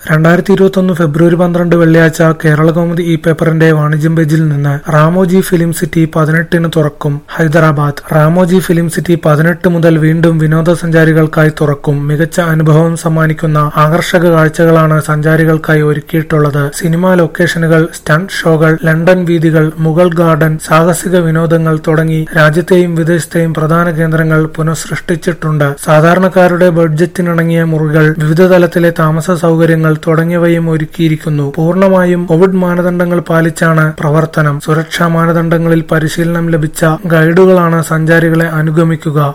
2021 ഫെബ്രുവരി 12 വെള്ളിയാഴ്ച കേരളകൗമുദി ഈ പേപ്പറിന്റെ വാണിജ്യം പേജിൽ നിന്ന് റാമോജി ഫിലിം സിറ്റി 18-ന് തുറക്കും. ഹൈദരാബാദ്. റാമോജി ഫിലിം സിറ്റി 18 മുതൽ വീണ്ടും വിനോദസഞ്ചാരികൾക്കായി തുറക്കും. മികച്ച അനുഭവം സമ്മാനിക്കുന്ന ആകർഷക കാഴ്ചകളാണ് സഞ്ചാരികൾക്കായി ഒരുക്കിയിട്ടുള്ളത്. സിനിമാ ലൊക്കേഷനുകൾ, സ്റ്റണ്ട് ഷോകൾ, ലണ്ടൻ വീഥികൾ, മുഗൾ ഗാർഡൻ, സാഹസിക വിനോദങ്ങൾ തുടങ്ങി രാജ്യത്തെയും വിദേശത്തെയും പ്രധാന കേന്ദ്രങ്ങൾ പുനഃസൃഷ്ടിച്ചിട്ടുണ്ട്. സാധാരണക്കാരുടെ ബഡ്ജറ്റിനിണങ്ങിയ മുറികൾ, വിവിധ തലത്തിലെ താമസ സൗകര്യങ്ങൾ തുടങ്ങിയവയും ഒരുക്കിയിരിക്കുന്നു. പൂർണ്ണമായും കോവിഡ് മാനദണ്ഡങ്ങൾ പാലിച്ചാണ് പ്രവർത്തനം. സുരക്ഷാ മാനദണ്ഡങ്ങളിൽ പരിശീലനം ലഭിച്ച ഗൈഡുകളാണ് സഞ്ചാരികളെ അനുഗമിക്കുക.